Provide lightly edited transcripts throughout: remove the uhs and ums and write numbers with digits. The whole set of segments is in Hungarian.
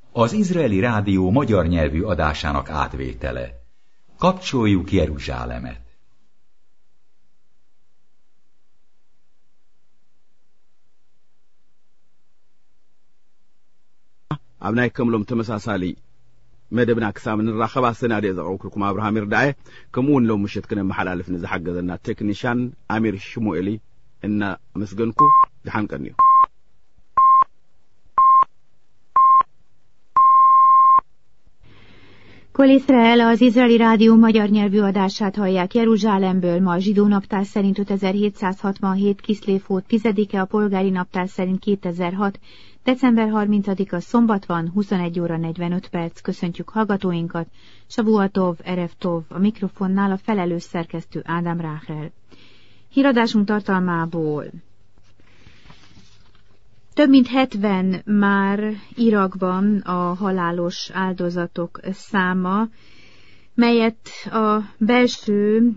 Az Izraeli Rádió magyar nyelvű adásának átvétele. Kapcsoljuk Jeruzsálemet! ኣብ ናይ ከምሎም ተመሳሳሊ መደብና ክሳብ ንራኸባ ሰናድየ ዘቕርብኩልኩም ኣብርሃም ይርዳኤ ከምኡ እውን ሎም ምሽት ክነመሓላልፍ ንዝሓገዘና ቴክኒሽያን ኣሚር ሽሙኤሊ እናመስገንኩ ድሓን ቀኒዩ Kol Izrael, az Izraeli Rádió magyar nyelvű adását hallják Jeruzsálemből. Ma a zsidó naptár szerint 5767 Kiszlév 10-e, a polgári naptár szerint 2006. december 30-a szombat van, 21 óra 45 perc. Köszöntjük hallgatóinkat. Shavuatov, Erev Tov, a mikrofonnál a felelős szerkesztő Ádám Ráhel. Híradásunk tartalmából. Több mint 70 már Irakban a halálos áldozatok száma, melyet a belső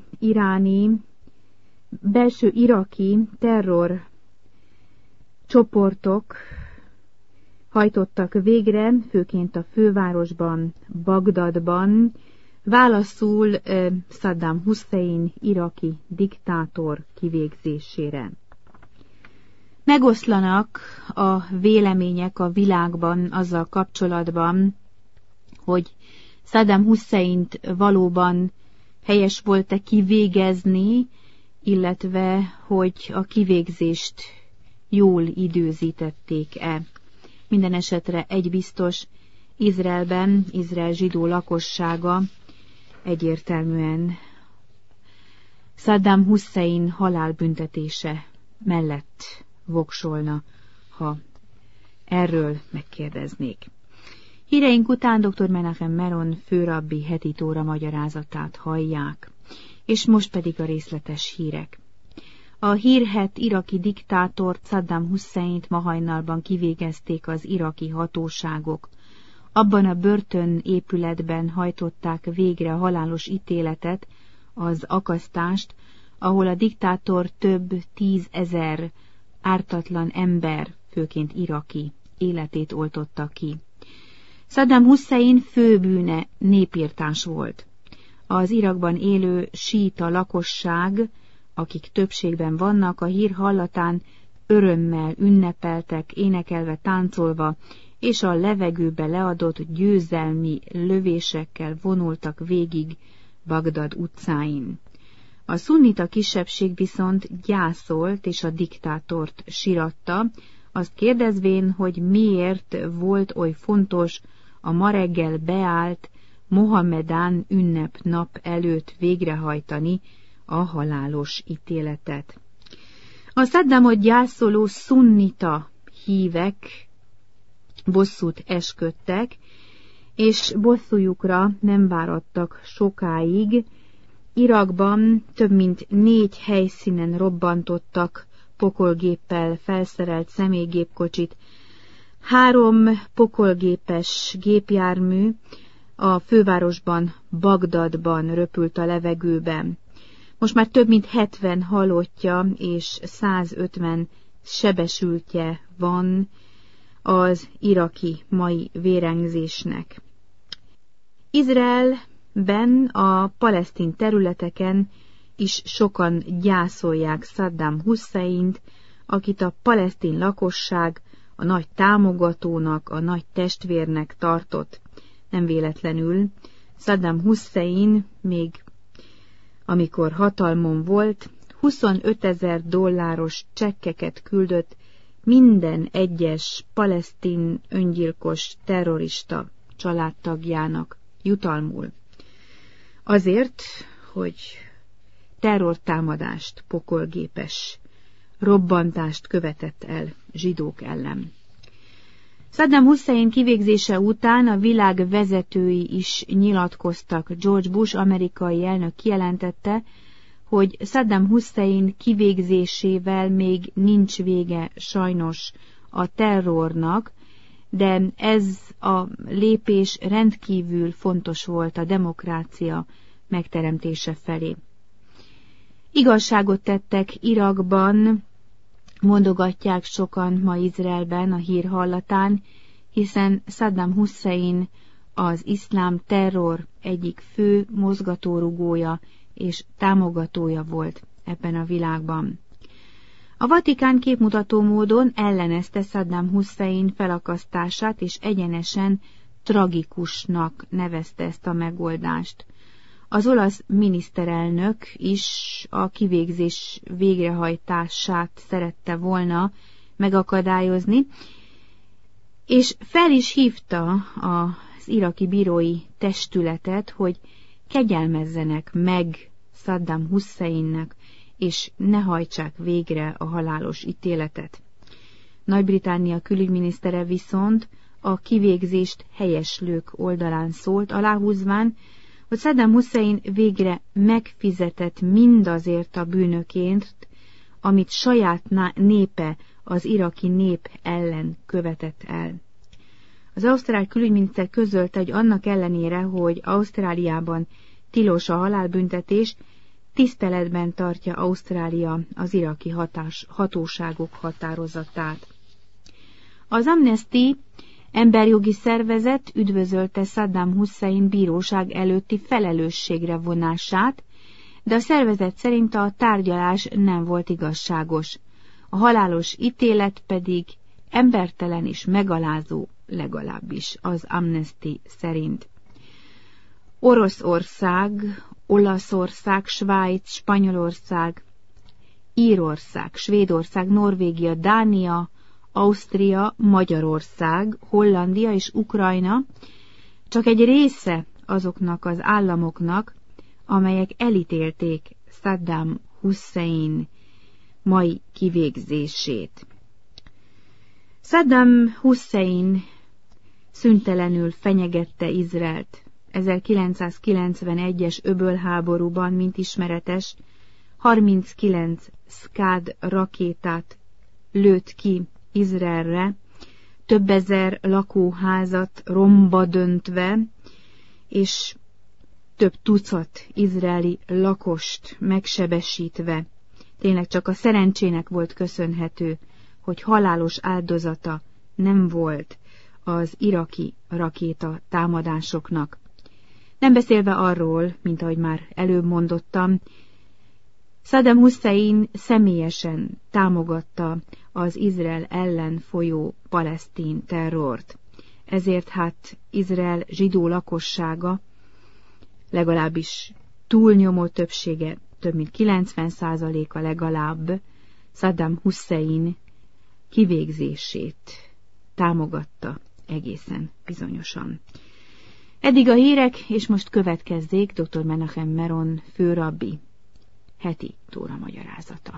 iraki terror csoportok hajtottak végre, főként a fővárosban, Bagdadban, válaszul Saddam Hussein iraki diktátor kivégzésére. Megoszlanak a vélemények a világban azzal kapcsolatban, hogy Saddam Husseint valóban helyes volt-e kivégezni, illetve hogy a kivégzést jól időzítették-e. Minden esetre egy biztos, Izraelben, Izrael zsidó lakossága egyértelműen Saddam Hussein halálbüntetése mellett voksolna, ha erről megkérdeznék. Híreink után dr. Menachem Meron főrabbi heti tóra magyarázatát hallják, és most pedig a részletes hírek. A hírhedt iraki diktátort, Saddam Husseint ma hajnalban kivégezték az iraki hatóságok. Abban a börtön épületben hajtották végre a halálos ítéletet, az akasztást, ahol a diktátor több 10 000 ártatlan ember, főként iraki, életét oltotta ki. Saddam Hussein főbűne népirtás volt. Az Irakban élő síita lakosság, akik többségben vannak, a hír hallatán örömmel ünnepeltek, énekelve, táncolva, és a levegőbe leadott győzelmi lövésekkel vonultak végig Bagdad utcáin. A szunnita kisebbség viszont gyászolt és a diktátort siratta, azt kérdezvén, hogy miért volt oly fontos a ma reggel beállt Mohamedán ünnepnap előtt végrehajtani a halálos ítéletet. A Saddamot gyászoló szunnita hívek bosszút esküdtek, és bosszújukra nem váradtak sokáig. Irakban több mint 4 helyszínen robbantottak pokolgéppel felszerelt személygépkocsit, 3 pokolgépes gépjármű a fővárosban, Bagdadban röpült a levegőben. Most már több mint 70 halottja és 150 sebesültje van az iraki mai vérengzésnek. Izraelben, a palesztin területeken is sokan gyászolják Saddam Husseint, akit a palesztin lakosság a nagy támogatónak, a nagy testvérnek tartott. Nem véletlenül Saddam Hussein még amikor hatalmon volt, $25,000 csekkeket küldött minden egyes palesztin öngyilkos terrorista családtagjának jutalmul. Azért, hogy terrortámadást, pokolgépes robbantást követett el zsidók ellen. Saddam Hussein kivégzése után a világ vezetői is nyilatkoztak. George Bush amerikai elnök kijelentette, hogy Saddam Hussein kivégzésével még nincs vége sajnos a terrornak, de ez a lépés rendkívül fontos volt a demokrácia megteremtése felé. Igazságot tettek Irakban, mondogatják sokan ma Izraelben a hír hallatán, hiszen Saddam Hussein az iszlám terror egyik fő mozgatórugója és támogatója volt ebben a világban. A Vatikán képmutató módon ellenezte Saddam Hussein felakasztását, és egyenesen tragikusnak nevezte ezt a megoldást. Az olasz miniszterelnök is a kivégzés végrehajtását szerette volna megakadályozni, és fel is hívta az iraki bírói testületet, hogy kegyelmezzenek meg Saddam Husseinnek, és ne hajtsák végre a halálos ítéletet. Nagy-Britannia külügyminisztere viszont a kivégzést helyeslők oldalán szólt, aláhúzván, hogy Saddam Hussein végre megfizetett mindazért a bűnökért, amit saját népe, az iraki nép ellen követett el. Az ausztrál külügyminiszter közölte, hogy annak ellenére, hogy Ausztráliában tilos a halálbüntetés, tiszteletben tartja Ausztrália az iraki hatóságok határozatát. Az Amnesty emberjogi szervezet üdvözölte Saddam Hussein bíróság előtti felelősségre vonását, de a szervezet szerint a tárgyalás nem volt igazságos. A halálos ítélet pedig embertelen és megalázó, legalábbis az Amnesty szerint. Oroszország, Olaszország, Svájc, Spanyolország, Írország, Svédország, Norvégia, Dánia, Ausztria, Magyarország, Hollandia és Ukrajna csak egy része azoknak az államoknak, amelyek elítélték Saddam Hussein mai kivégzését. Saddam Hussein szüntelenül fenyegette Izraelt. 1991-es öbölháborúban, mint ismeretes, 39 Scad rakétát lőtt ki Izraelre, több ezer lakóházat romba döntve, és több tucat izraeli lakost megsebesítve. Tényleg csak a szerencsének volt köszönhető, hogy halálos áldozata nem volt az iraki rakéta támadásoknak. Nem beszélve arról, mint ahogy már előbb mondottam, Saddam Hussein személyesen támogatta az Izrael ellen folyó palesztin terrort. Ezért hát Izrael zsidó lakossága, legalábbis túlnyomó többsége, több mint 90%-a legalább Saddam Hussein kivégzését támogatta egészen bizonyosan. Eddig a hírek, és most következzék dr. Menachem Meron főrabbi heti tóra magyarázata.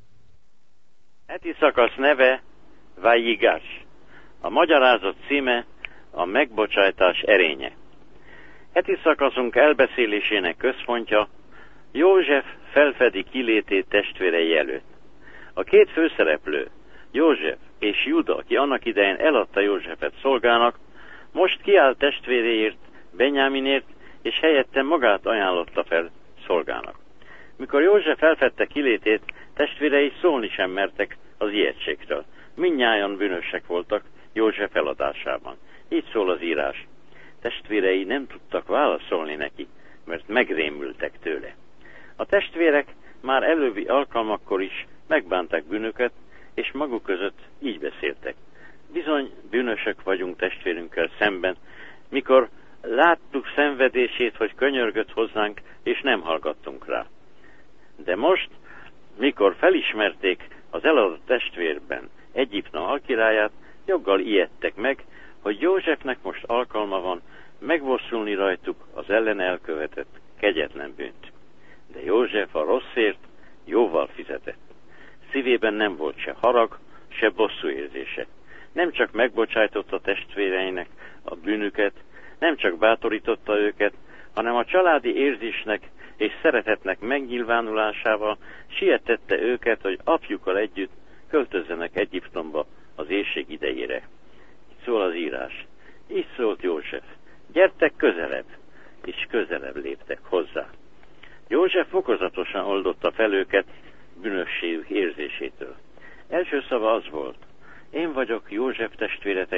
Heti szakasz neve Vajigash. A magyarázat címe a megbocsájtás erénye. Heti szakaszunk elbeszélésének központja József felfedi kilétét testvérei előtt. A két főszereplő, József és Juda, aki annak idején eladta Józsefet szolgának, most kiállt testvéréért, Benyáminért, és helyette magát ajánlotta fel szolgának. Mikor József felfedte kilétét, testvérei szólni sem mertek az ijegységtől. Mindnyájan bűnösek voltak József eladásában. Így szól az írás. Testvérei nem tudtak válaszolni neki, mert megrémültek tőle. A testvérek már előbbi alkalmakkor is megbánták bűnöket, és maguk között így beszéltek. Bizony bűnösök vagyunk testvérünkkel szemben, mikor láttuk szenvedését, hogy könyörgött hozzánk, és nem hallgattunk rá. De most, mikor felismerték az eladott testvérben Egyiptom alkirályát, joggal ijedtek meg, hogy Józsefnek most alkalma van megbosszulni rajtuk az ellen elkövetett kegyetlen bűnt. De József a rosszért jóval fizetett. Szívében nem volt se harag, se bosszúérzése. Nem csak megbocsájtotta testvéreinek a bűnüket, nem csak bátorította őket, hanem a családi érzésnek és szeretetnek megnyilvánulásával sietette őket, hogy apjukkal együtt költözzenek Egyiptomba az éhség idejére. Így szól az írás. Így szólt József. Gyertek közelebb, és közelebb léptek hozzá. József fokozatosan oldotta fel őket bűnösségük érzésétől. Első szava az volt. Én vagyok József testvéretek,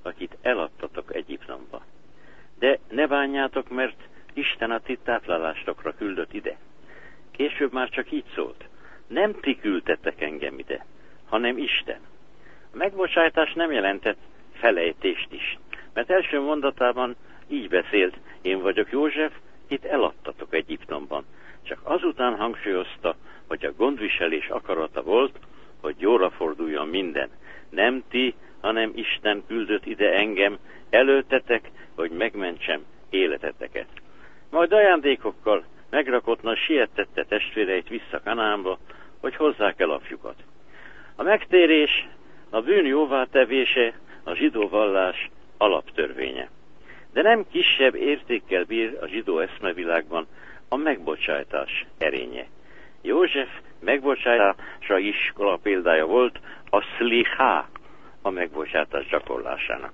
akit eladtatok Egyiptomba. De ne bánjátok, mert Isten a ti táplálásokra küldött ide. Később már csak így szólt: nem ti küldtetek engem ide, hanem Isten. A megbocsájtás nem jelentett felejtést is, mert első mondatában így beszélt: én vagyok József, itt eladtatok Egyiptomban. Csak azután hangsúlyozta, hogy a gondviselés akarata volt, hogy jóra forduljon minden. Nem ti, hanem Isten küldött ide engem előttetek, hogy megmentsem életeteket. Majd ajándékokkal megrakottna sietette testvéreit vissza Kanaánba, hogy hozzák el apjukat. A megtérés, a bűn jóvátevése a zsidó vallás alaptörvénye. De nem kisebb értékkel bír a zsidó eszmevilágban a megbocsájtás erénye. József megbocsátása iskola példája volt a szlichá, a megbocsátás gyakorlásának.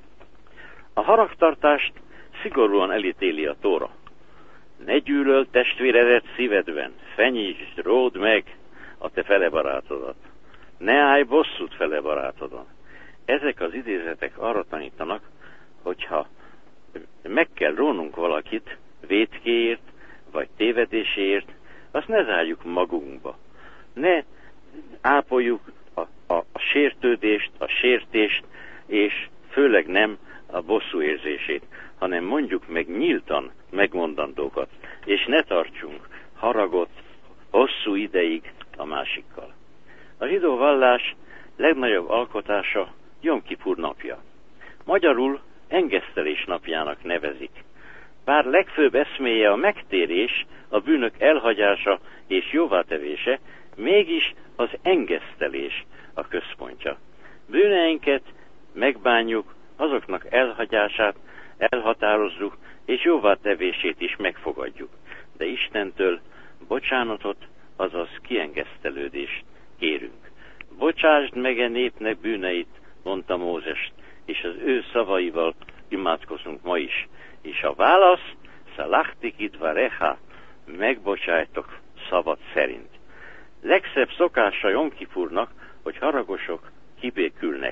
A haragtartást szigorúan elítéli a Tóra. Ne gyűlöld testvéredet szívedben, fenyítsd, ródd meg a te fele barátodat. Ne állj bosszút fele barátodon. Ezek az idézetek arra tanítanak, hogyha meg kell rónunk valakit vétkéért, vagy tévedéséért, azt ne zárjuk magunkba. Ne ápoljuk a sértődést, a sértést, és főleg nem a bosszú érzését, hanem mondjuk meg nyíltan megmondandókat, és ne tartsunk haragot hosszú ideig a másikkal. A zsidó vallás legnagyobb alkotása Jom Kipur napja. Magyarul engesztelés napjának nevezik. Bár legfőbb eszméje a megtérés, a bűnök elhagyása és jóvátevése, mégis az engesztelés a központja. Bűneinket megbánjuk, azoknak elhagyását elhatározzuk, és jóvátevését is megfogadjuk. De Istentől bocsánatot, azaz kiengesztelődést kérünk. Bocsásd meg a népnek bűneit, mondta Mózes, és az ő szavaival imádkozunk ma is. És a válasz, szalachti kidvareha, megbocsájtok szavad szerint. Legszebb szokása Jom Kipurnak, hogy haragosok kibékülnek.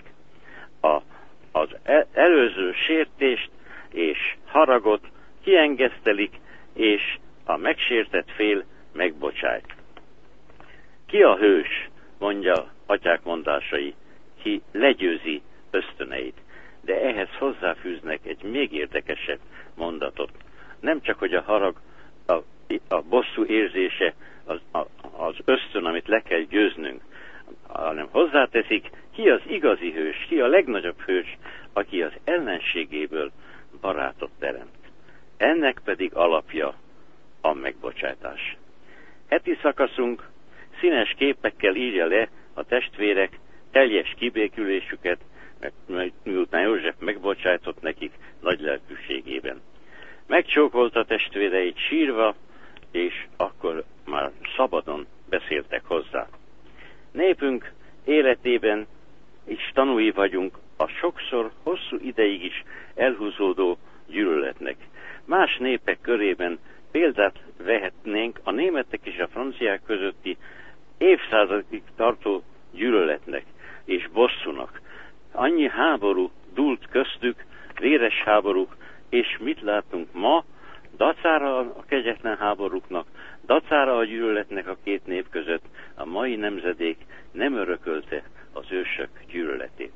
Az előző sértést és haragot kiengesztelik, és a megsértett fél megbocsájt. Ki a hős, mondja atyák mondásai, ki legyőzi ösztöneit. De ehhez hozzáfűznek egy még érdekesebb mondatot. Nem csak, hogy a harag, a bosszú érzése, az ösztön, amit le kell győznünk, hanem hozzáteszik, ki az igazi hős, ki a legnagyobb hős, aki az ellenségéből barátot teremt. Ennek pedig alapja a megbocsátás. Heti szakaszunk színes képekkel írja le a testvérek teljes kibékülésüket, miután József megbocsájtott nekik nagy lelkűségében. Megcsókolta a testvéreit sírva, és akkor már szabadon beszéltek hozzá. Népünk életében is tanúi vagyunk a sokszor hosszú ideig is elhúzódó gyűlöletnek. Más népek körében példát vehetnénk a németek és a franciák közötti évszázadokig tartó gyűlöletnek és bosszúnak. Annyi háború dúlt köztük, véres háborúk, és mit látunk ma, dacára a kegyetlen háborúknak, dacára a gyűlöletnek a két nép között, a mai nemzedék nem örökölte az ősök gyűlöletét.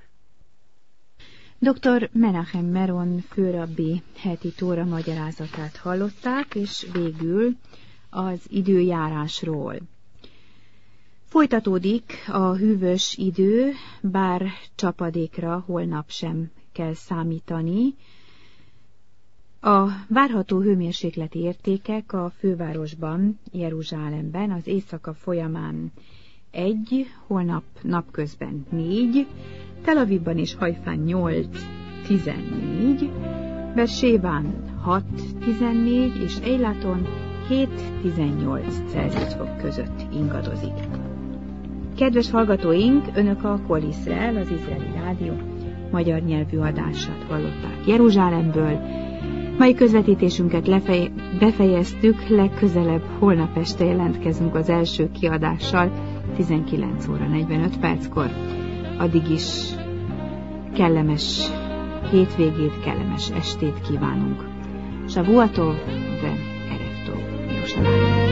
Dr. Menachem Meron főrabbi heti tóra magyarázatát hallották, és végül az időjárásról. Folytatódik a hűvös idő, bár csapadékra holnap sem kell számítani. A várható hőmérsékleti értékek a fővárosban, Jeruzsálemben az éjszaka folyamán 1, holnap napközben 4, Tel Avivban és Hajfán 8-14, Bersébán 6-14 és Eilaton 7-18 Celsius fok között ingadozik. Kedves hallgatóink, Önök a Kol Iszrael, az Izraeli Rádió magyar nyelvű adását hallották Jeruzsálemből. Mai közvetítésünket befejeztük, legközelebb holnap este jelentkezünk az első kiadással 19 óra 45 perckor. Addig is kellemes hétvégét, kellemes estét kívánunk. Shavuatov ve Erev Tov. Jósalám.